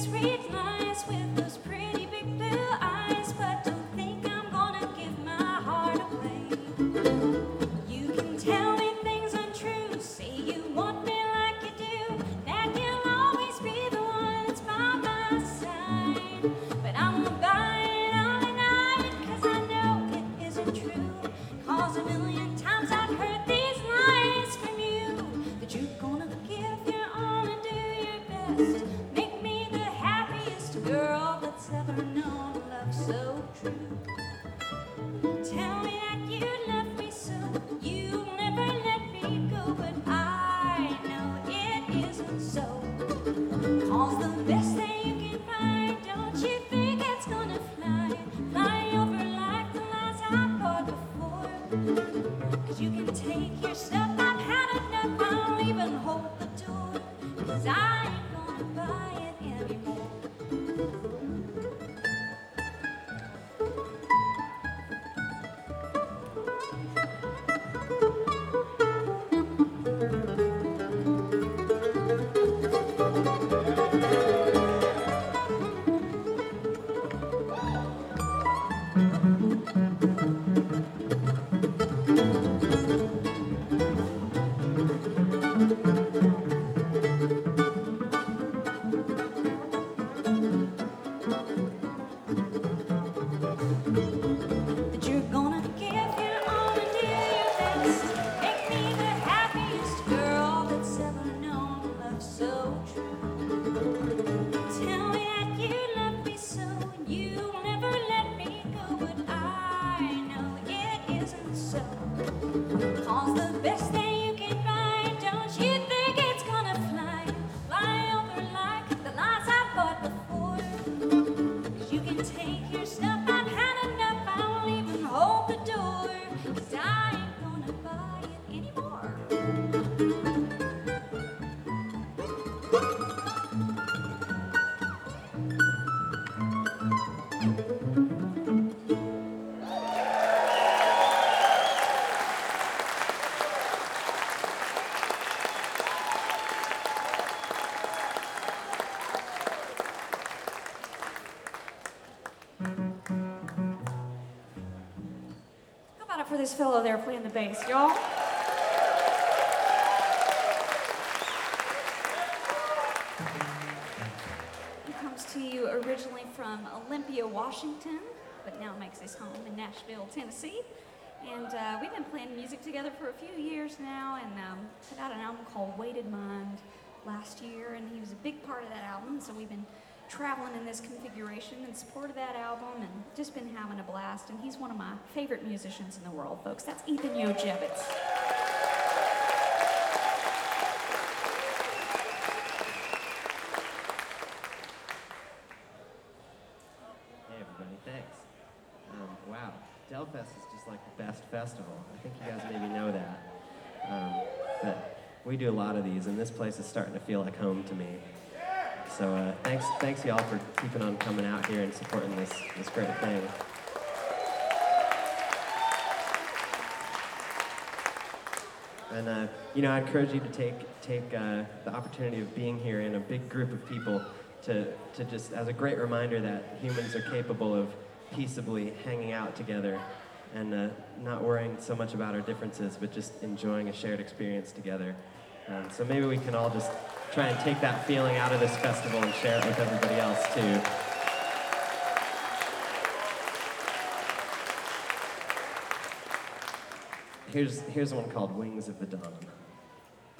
For this fellow there playing the bass, y'all. He comes to you originally from Olympia, Washington, but now makes his home in Nashville, Tennessee. And we've been playing music together for a few years now, and put out an album called Weighted Mind last year, and he was a big part of that album, so we've been traveling in this configuration in support of that album and just been having a blast. And he's one of my favorite musicians in the world, folks. That's Ethan Yojevitz. Hey everybody, thanks. Wow, Delfest is just like the best festival. I think you guys maybe know that. But we do a lot of these, and this place is starting to feel like home to me. So thanks y'all for keeping on coming out here and supporting this great thing. And I encourage you to take the opportunity of being here in a big group of people to just as a great reminder that humans are capable of peaceably hanging out together and not worrying so much about our differences, but just enjoying a shared experience together. So maybe we can all just try and take that feeling out of this festival and share it with everybody else too. Here's one called Wings of the Dawn.